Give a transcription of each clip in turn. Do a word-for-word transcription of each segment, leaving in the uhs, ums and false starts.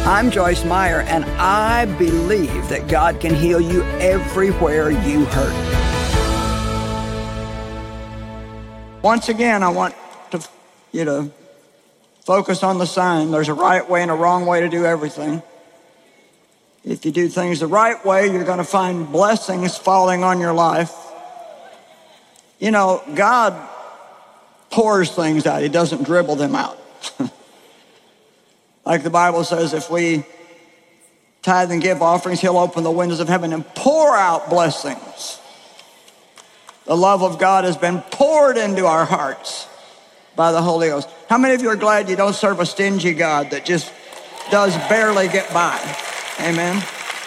I'm Joyce Meyer, and I believe that God can heal you everywhere you hurt. Once again, I want to, you to focus on the sign. There's a right way and a wrong way to do everything. If you do things the right way, you're going to find blessings falling on your life. You know, God pours things out. He doesn't dribble them out. Like the Bible says, if we tithe and give offerings, he'll open the windows of heaven and pour out blessings. The love of God has been poured into our hearts by the Holy Ghost. How many of you are glad you don't serve a stingy God that just does barely get by? Amen.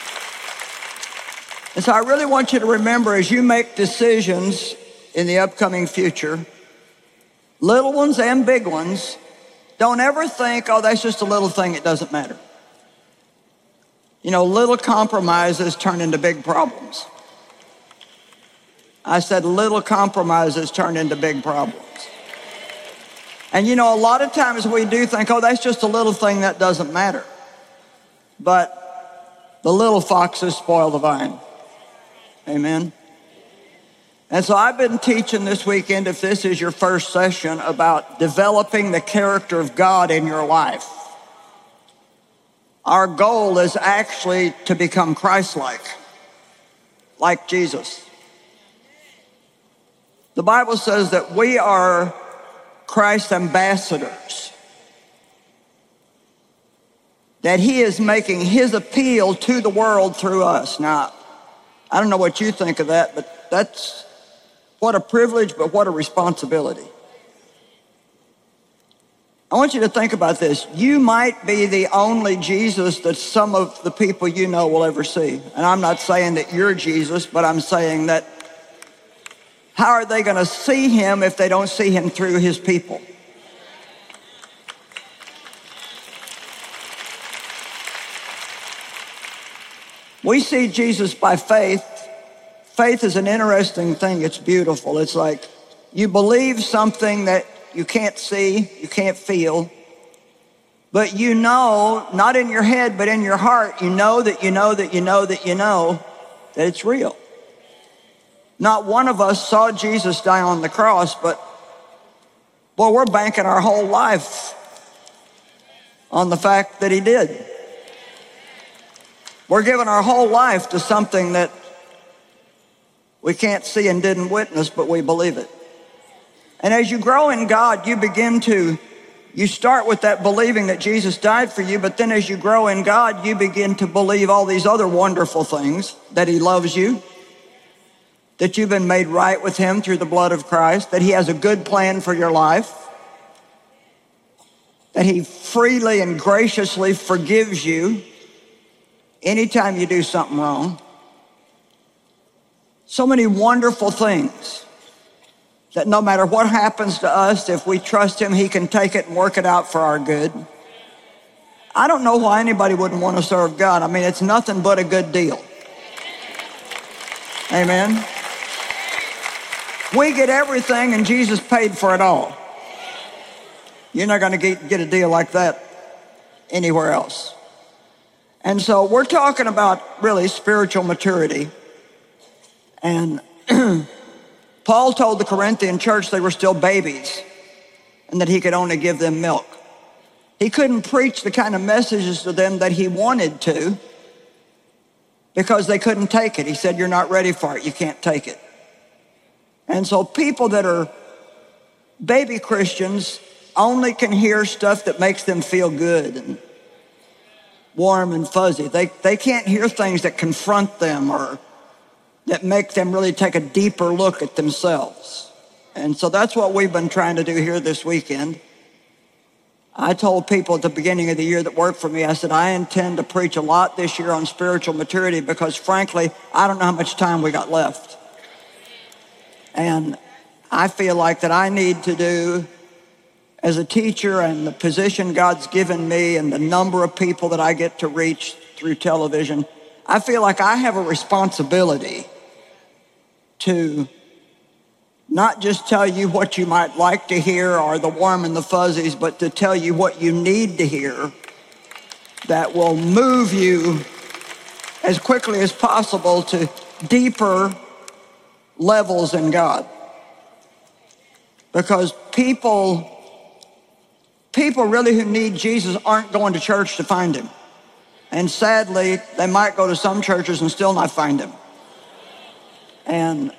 And so I really want you to remember, as you make decisions in the upcoming future, little ones and big ones, don't ever think, oh, that's just a little thing, it doesn't matter. You know, little compromises turn into big problems. I said little compromises turn into big problems. And you know, a lot of times we do think, oh, that's just a little thing, that doesn't matter. But the little foxes spoil the vine. Amen. And so I've been teaching this weekend, if this is your first session, about developing the character of God in your life. Our goal is actually to become Christ-like, like Jesus. The Bible says that we are Christ's ambassadors, that he is making his appeal to the world through us. Now, I don't know what you think of that, but that's what a privilege, but what a responsibility. I want you to think about this. You might be the only Jesus that some of the people you know will ever see. And I'm not saying that you're Jesus, but I'm saying that how are they going to see him if they don't see him through his people? We see Jesus by faith. Faith is an interesting thing. It's beautiful. It's like you believe something that you can't see, you can't feel, but you know, not in your head, but in your heart, you know that you know that you know that you know that it's real. Not one of us saw Jesus die on the cross, but boy, we're banking our whole life on the fact that he did. We're giving our whole life to something that we can't see and didn't witness, but we believe it. And as you grow in God, you begin to, you start with that believing that Jesus died for you, but then as you grow in God, you begin to believe all these other wonderful things, that he loves you, that you've been made right with him through the blood of Christ, that he has a good plan for your life, that he freely and graciously forgives you anytime you do something wrong. So many wonderful things that no matter what happens to us, if we trust him, he can take it and work it out for our good. I don't know why anybody wouldn't want to serve God. I mean, it's nothing but a good deal. Amen. We get everything and Jesus paid for it all. You're not going to get, get a deal like that anywhere else. And so we're talking about really spiritual maturity. And Paul told the Corinthian church they were still babies and that he could only give them milk. He couldn't preach the kind of messages to them that he wanted to because they couldn't take it. He said, you're not ready for it. You can't take it. And so people that are baby Christians only can hear stuff that makes them feel good and warm and fuzzy. They, they can't hear things that confront them or that make them really take a deeper look at themselves. And so that's what we've been trying to do here this weekend. I told people at the beginning of the year that worked for me, I said, I intend to preach a lot this year on spiritual maturity because frankly, I don't know how much time we got left. And I feel like that I need to do, as a teacher and the position God's given me and the number of people that I get to reach through television, I feel like I have a responsibility to not just tell you what you might like to hear or the warm and the fuzzies, but to tell you what you need to hear that will move you as quickly as possible to deeper levels in God. Because people, people really who need Jesus aren't going to church to find him. And sadly, they might go to some churches and still not find him. And,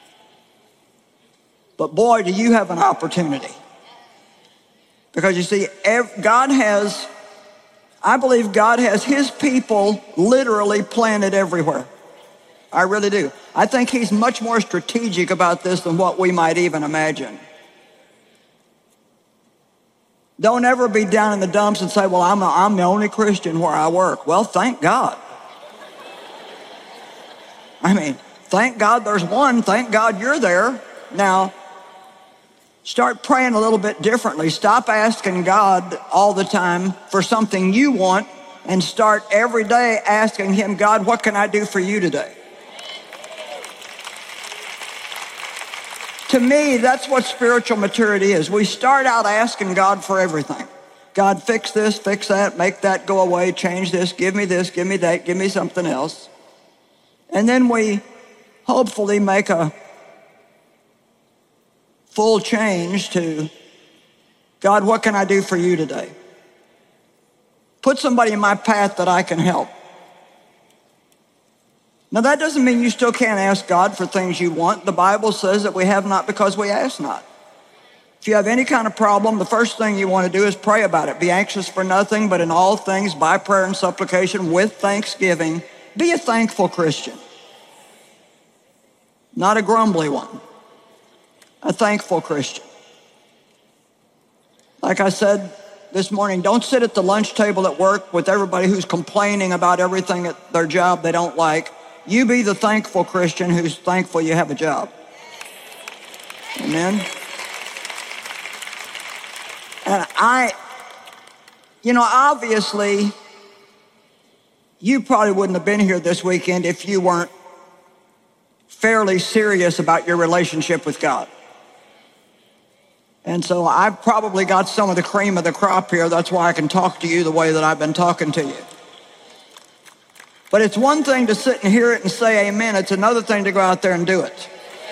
but boy, do you have an opportunity. Because you see, God has, I believe God has his people literally planted everywhere. I really do. I think he's much more strategic about this than what we might even imagine. Don't ever be down in the dumps and say, well, I'm, a, I'm the only Christian where I work. Well, thank God. I mean, thank God there's one. Thank God you're there. Now, start praying a little bit differently. Stop asking God all the time for something you want and start every day asking him, God, what can I do for you today? To me, that's what spiritual maturity is. We start out asking God for everything. God, fix this, fix that, make that go away, change this, give me this, give me that, give me something else. And then we hopefully make a full change to, God, what can I do for you today? Put somebody in my path that I can help. Now, that doesn't mean you still can't ask God for things you want. The Bible says that we have not because we ask not. If you have any kind of problem, the first thing you want to do is pray about it. Be anxious for nothing, but in all things, by prayer and supplication, with thanksgiving, be a thankful Christian. Not a grumbly one. A thankful Christian. Like I said this morning, don't sit at the lunch table at work with everybody who's complaining about everything at their job they don't like. You be the thankful Christian who's thankful you have a job. Amen? And I, you know, obviously, you probably wouldn't have been here this weekend if you weren't fairly serious about your relationship with God. And so I've probably got some of the cream of the crop here. That's why I can talk to you the way that I've been talking to you. But it's one thing to sit and hear it and say amen. It's another thing to go out there and do it.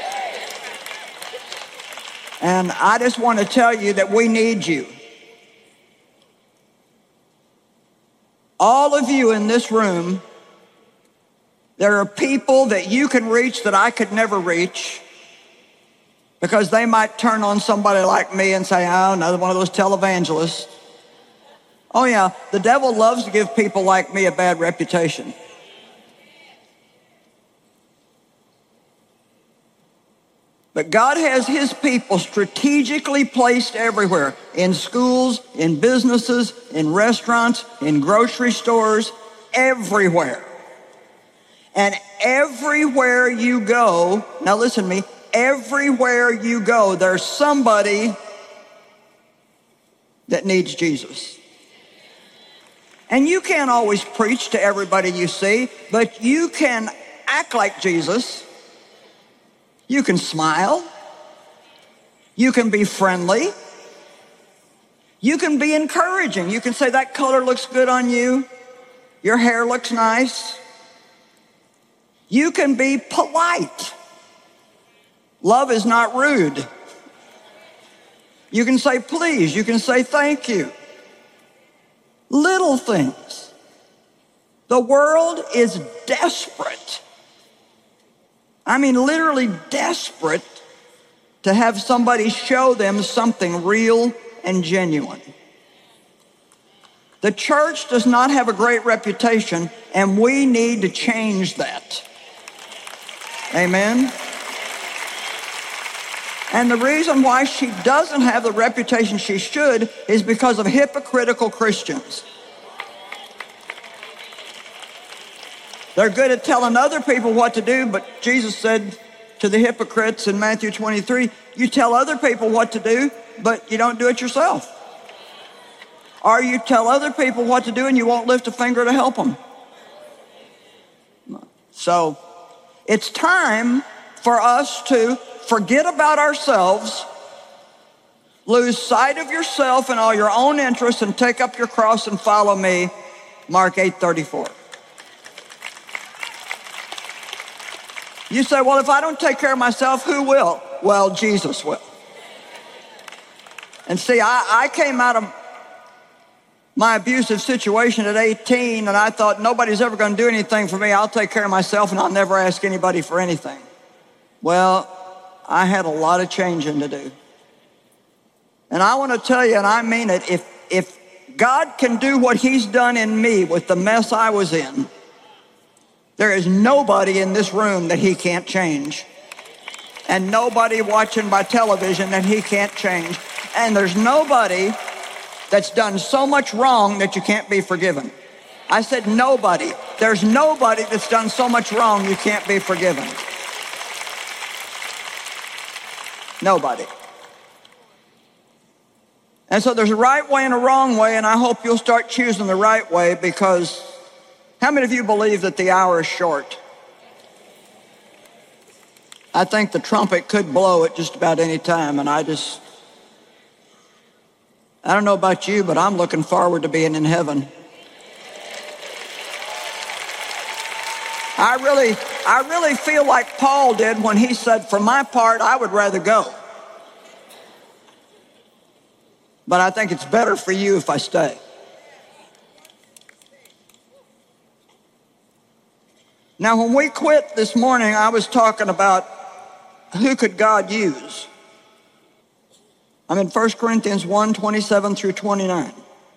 And I just want to tell you that we need you. All of you in this room, there are people that you can reach that I could never reach because they might turn on somebody like me and say, oh, another one of those televangelists. Oh yeah, the devil loves to give people like me a bad reputation. But God has his people strategically placed everywhere, in schools, in businesses, in restaurants, in grocery stores, everywhere. And everywhere you go, now listen to me, everywhere you go, there's somebody that needs Jesus. And you can't always preach to everybody you see, but you can act like Jesus. You can smile. You can be friendly. You can be encouraging. You can say, that color looks good on you. Your hair looks nice. You can be polite. Love is not rude. You can say please. You can say thank you. Little things. The world is desperate. I mean, literally desperate to have somebody show them something real and genuine. The church does not have a great reputation, and we need to change that. Amen? And the reason why she doesn't have the reputation she should is because of hypocritical Christians. They're good at telling other people what to do, but Jesus said to the hypocrites in Matthew twenty-three, you tell other people what to do, but you don't do it yourself. Or you tell other people what to do and you won't lift a finger to help them. So it's time for us to forget about ourselves, lose sight of yourself and all your own interests, and take up your cross and follow me. Mark eight thirty-four. You say, well, if I don't take care of myself, who will? Well, Jesus will. And see, I, I came out of my abusive situation at eighteen, and I thought nobody's ever going to do anything for me. I'll take care of myself, and I'll never ask anybody for anything. Well, I had a lot of changing to do. And I want to tell you, and I mean it, if, if God can do what he's done in me with the mess I was in, there is nobody in this room that he can't change. And nobody watching by television that he can't change. And there's nobody that's done so much wrong that you can't be forgiven. I said nobody. There's nobody that's done so much wrong you can't be forgiven. Nobody. And so there's a right way and a wrong way, and I hope you'll start choosing the right way, because how many of you believe that the hour is short? I think the trumpet could blow at just about any time, and I just, I don't know about you, but I'm looking forward to being in heaven. I really, I really feel like Paul did when he said, for my part, I would rather go. But I think it's better for you if I stay. Now, when we quit this morning, I was talking about who could God use. I'm in First Corinthians one, twenty-seven through twenty-nine.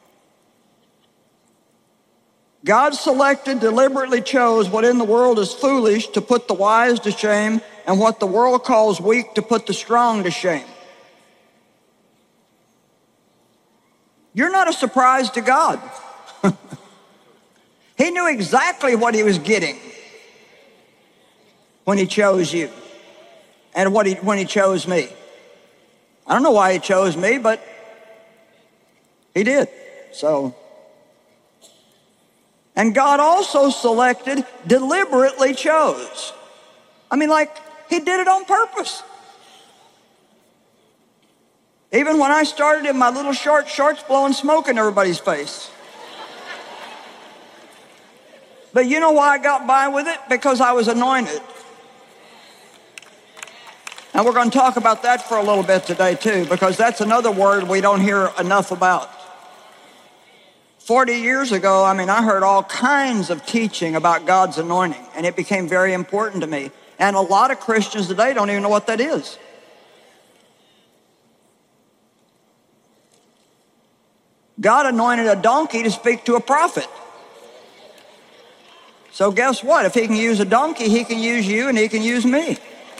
God selected, deliberately chose what in the world is foolish to put the wise to shame, and what the world calls weak to put the strong to shame. You're not a surprise to God. He knew exactly what he was getting when he chose you and what he, when he chose me. I don't know why he chose me, but he did. So, and God also selected, deliberately chose. I mean, like, he did it on purpose. Even when I started in my little short shorts blowing smoke in everybody's face. But you know why I got by with it? Because I was anointed. And we're going to talk about that for a little bit today too, because that's another word we don't hear enough about. Forty years ago, I mean, I heard all kinds of teaching about God's anointing, and it became very important to me. And a lot of Christians today don't even know what that is. God anointed a donkey to speak to a prophet. So guess what? If he can use a donkey, he can use you and he can use me.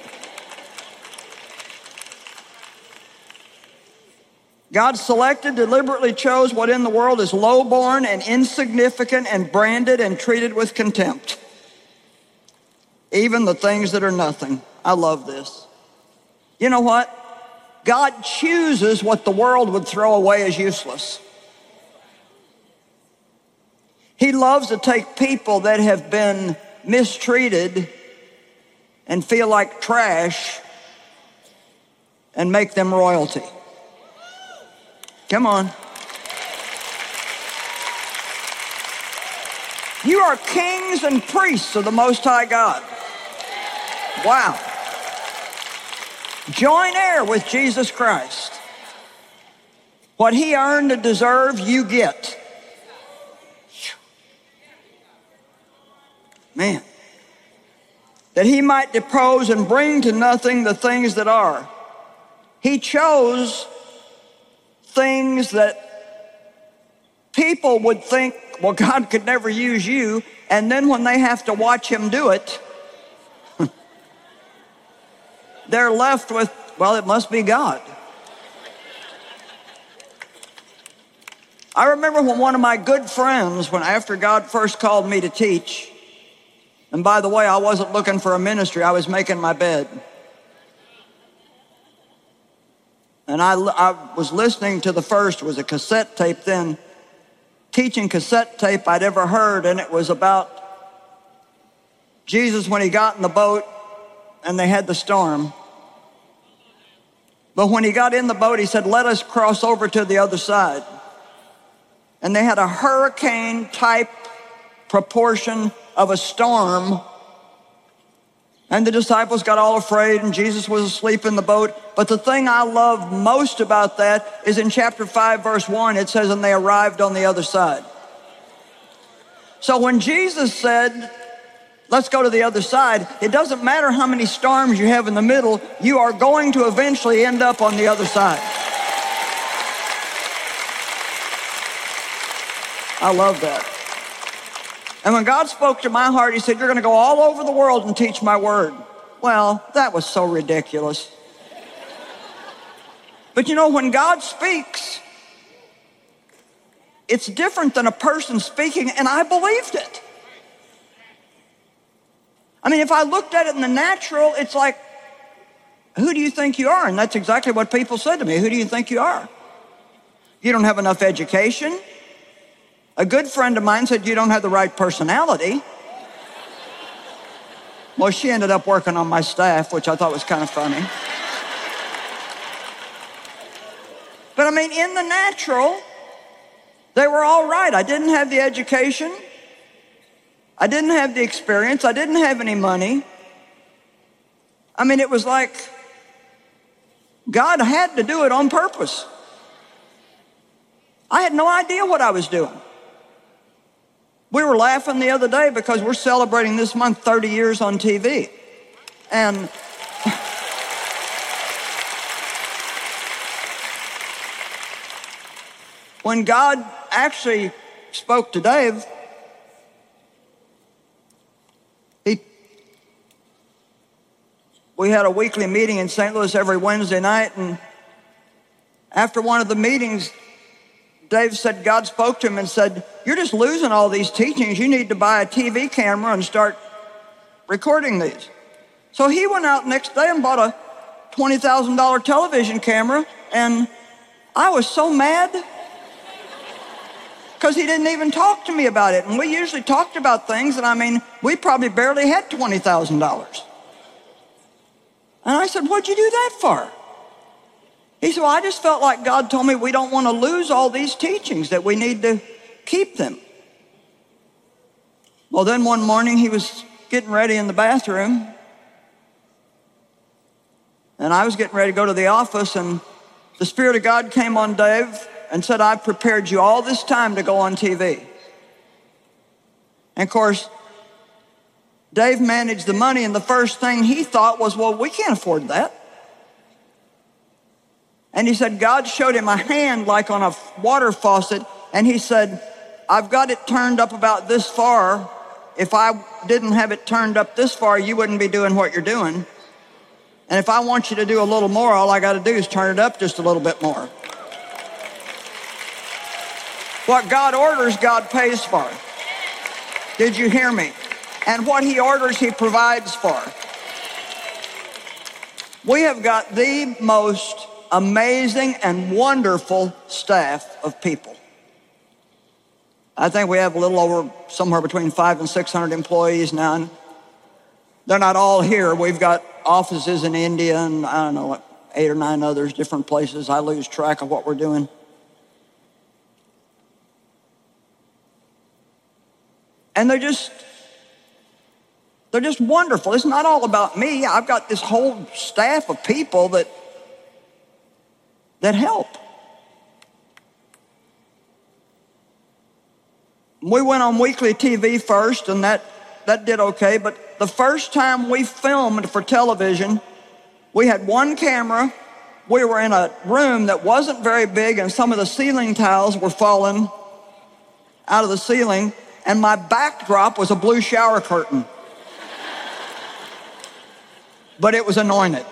God selected, deliberately chose what in the world is lowborn and insignificant and branded and treated with contempt. Even the things that are nothing. I love this. You know what? God chooses what the world would throw away as useless. He loves to take people that have been mistreated and feel like trash and make them royalty. Come on. You are kings and priests of the Most High God. Wow. Join heir with Jesus Christ. What he earned and deserved, you get. Man, that he might depose and bring to nothing the things that are. He chose things that people would think, well, God could never use you, and then when they have to watch him do it, they're left with, well, it must be God. I remember when one of my good friends, when after God first called me to teach, and by the way, I wasn't looking for a ministry, I was making my bed. And I, I was listening to the first, it was a cassette tape then, teaching cassette tape I'd ever heard, and it was about Jesus when he got in the boat and they had the storm. But when he got in the boat, he said, let us cross over to the other side. and they had a hurricane type proportion of a storm. And the disciples got all afraid, and Jesus was asleep in the boat. But the thing I love most about that is in chapter five, verse one, it says, and they arrived on the other side. So when Jesus said, let's go to the other side, it doesn't matter how many storms you have in the middle, you are going to eventually end up on the other side. I love that. And when God spoke to my heart, he said, you're going to go all over the world and teach my word. Well, that was so ridiculous. But you know, when God speaks, it's different than a person speaking, and I believed it. I mean, if I looked at it in the natural, it's like, who do you think you are? And that's exactly what people said to me. Who do you think you are? You don't have enough education. A good friend of mine said, you don't have the right personality. Well, she ended up working on my staff, which I thought was kind of funny. But I mean, in the natural, they were all right. I didn't have the education. I didn't have the experience. I didn't have any money. I mean, it was like God had to do it on purpose. I had no idea what I was doing. We were laughing the other day because we're celebrating this month thirty years on T V. And when God actually spoke to Dave, he, we had a weekly meeting in Saint Louis every Wednesday night, and after one of the meetings, Dave said God spoke to him and said, you're just losing all these teachings. You need to buy a T V camera and start recording these. So he went out next day and bought a twenty thousand dollar television camera, and I was so mad because he didn't even talk to me about it. And we usually talked about things, and I mean, we probably barely had twenty thousand dollars. And I said, what'd you do that for? He said, well, I just felt like God told me we don't want to lose all these teachings, that we need to keep them. Well, then one morning he was getting ready in the bathroom, and I was getting ready to go to the office, and the Spirit of God came on Dave and said, I've prepared you all this time to go on T V. And of course, Dave managed the money, and the first thing he thought was, well, we can't afford that. And he said, God showed him a hand like on a water faucet, and he said, I've got it turned up about this far. If I didn't have it turned up this far, you wouldn't be doing what you're doing. And if I want you to do a little more, all I got to do is turn it up just a little bit more. What God orders, God pays for. Did you hear me? And what he orders, he provides for. We have got the most amazing and wonderful staff of people. I think we have a little over somewhere between five and six hundred employees now. And they're not all here. We've got offices in India and I don't know, like eight or nine others, different places. I lose track of what we're doing. And they're just, they're just wonderful. It's not all about me. I've got this whole staff of people that that help. We went on weekly T V first, and that, that did okay, but the first time we filmed for television, we had one camera. We were in a room that wasn't very big, and some of the ceiling tiles were falling out of the ceiling, and my backdrop was a blue shower curtain. But it was anointed.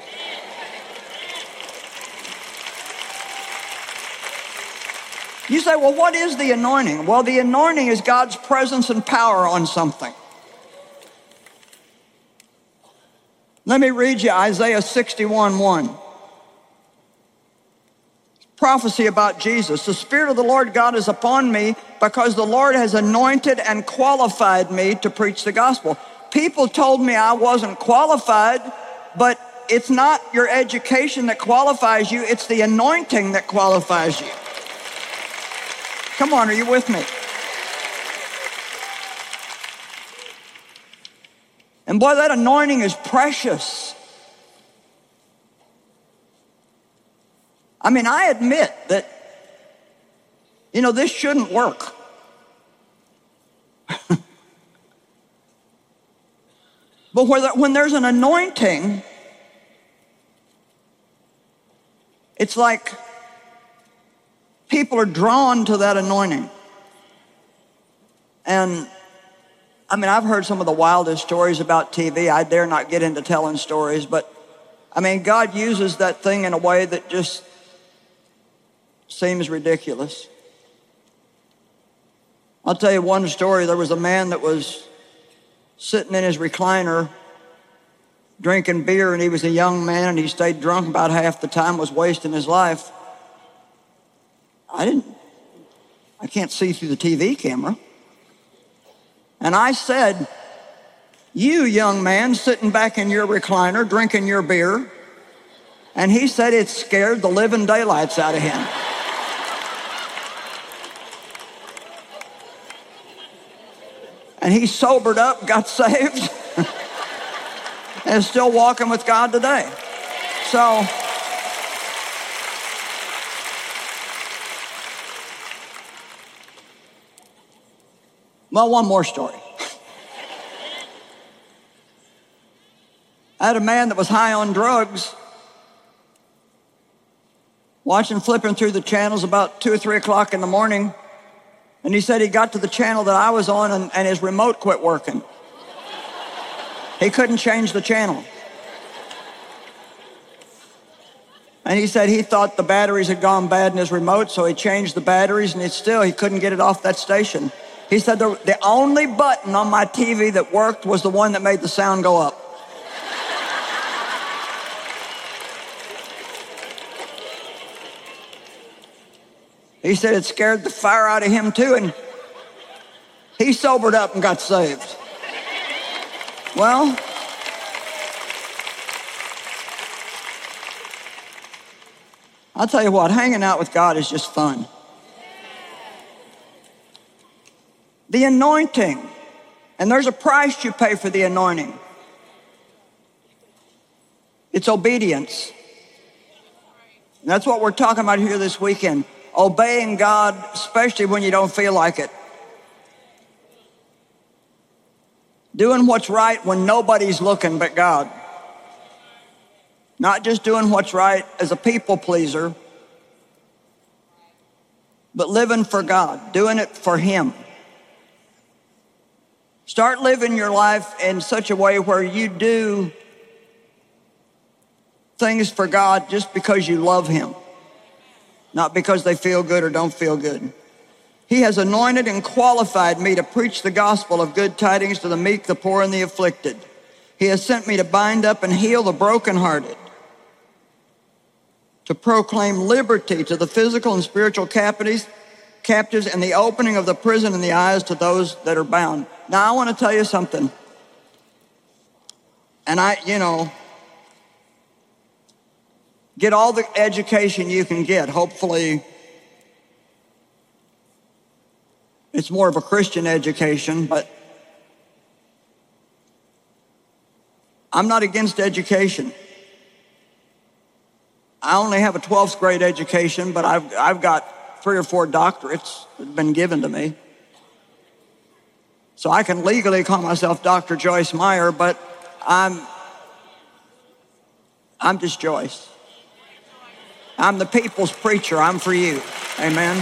You say, well, what is the anointing? Well, the anointing is God's presence and power on something. Let me read you Isaiah sixty-one one. Prophecy about Jesus. The Spirit of the Lord God is upon me because the Lord has anointed and qualified me to preach the gospel. People told me I wasn't qualified, but it's not your education that qualifies you, it's the anointing that qualifies you. Come on, are you with me? And boy, that anointing is precious. I mean, I admit that, you know, this shouldn't work. But when there's an anointing, it's like people are drawn to that anointing. And I mean, I've heard some of the wildest stories about T V. I dare not get into telling stories, but I mean, God uses that thing in a way that just seems ridiculous. I'll tell you one story. There was a man that was sitting in his recliner drinking beer, and he was a young man, and he stayed drunk about half the time, was wasting his life. I didn't, I can't see through the T V camera. And I said, you young man sitting back in your recliner drinking your beer. And he said it scared the living daylights out of him. And he sobered up, got saved, and is still walking with God today. So, well, one more story. I had a man that was high on drugs, watching, flipping through the channels about two or three o'clock in the morning. And he said he got to the channel that I was on, and, and his remote quit working. He couldn't change the channel. And he said he thought the batteries had gone bad in his remote, so he changed the batteries, and it still, he couldn't get it off that station. He said the, the only button on my T V that worked was the one that made the sound go up. He said it scared the fire out of him too, and he sobered up and got saved. Well, I'll tell you what, hanging out with God is just fun. The anointing, and there's a price you pay for the anointing. It's obedience. And that's what we're talking about here this weekend. Obeying God, especially when you don't feel like it. Doing what's right when nobody's looking but God. Not just doing what's right as a people pleaser, but living for God, doing it for Him. Start living your life in such a way where you do things for God just because you love Him. Not because they feel good or don't feel good. He has anointed and qualified me to preach the gospel of good tidings to the meek, the poor, and the afflicted. He has sent me to bind up and heal the brokenhearted, to proclaim liberty to the physical and spiritual captives, captives, and the opening of the prison in the eyes to those that are bound. Now, I want to tell you something. And I, you know, get all the education you can get. Hopefully, it's more of a Christian education, but I'm not against education. I only have a twelfth grade education, but I've, I've got three or four doctorates that have been given to me. So I can legally call myself Doctor Joyce Meyer, but I'm, I'm just Joyce. I'm the people's preacher. I'm for you. Amen.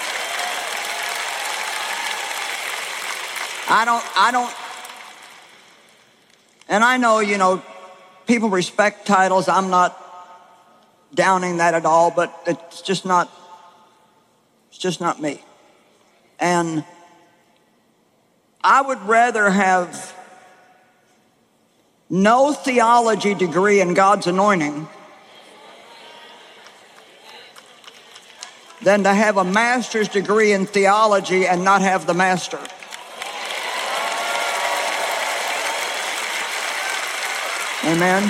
I don't, I don't, and I know, you know, people respect titles. I'm not downing that at all, but it's just not, it's just not me. And I would rather have no theology degree in God's anointing than to have a master's degree in theology and not have the master. Amen.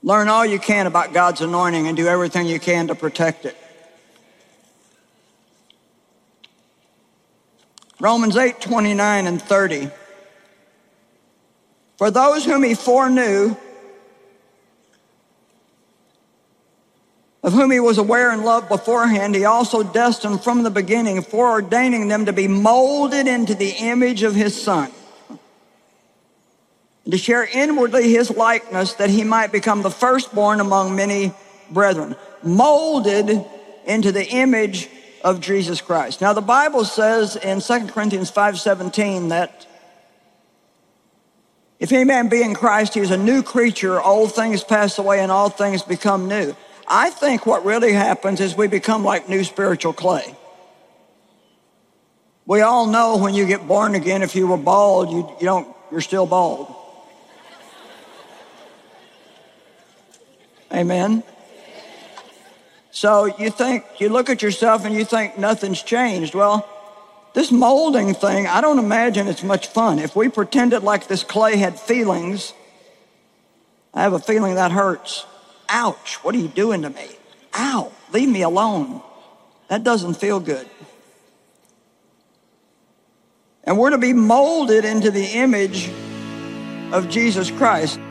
Learn all you can about God's anointing and do everything you can to protect it. Romans eight, twenty-nine and thirty. For those whom he foreknew, of whom he was aware and loved beforehand, he also destined from the beginning, foreordaining them to be molded into the image of his Son, and to share inwardly his likeness, that he might become the firstborn among many brethren. Molded into the image of Jesus Christ. Now the Bible says in Second Corinthians five seventeen that if any man be in Christ, he is a new creature. Old things pass away and all things become new. I think what really happens is we become like new spiritual clay. We all know when you get born again, if you were bald, you, you don't, you're still bald. Amen. So you think, you look at yourself and you think nothing's changed. Well, this molding thing, I don't imagine it's much fun. If we pretended like this clay had feelings, I have a feeling that hurts. Ouch, what are you doing to me? Ow, leave me alone. That doesn't feel good. And we're to be molded into the image of Jesus Christ.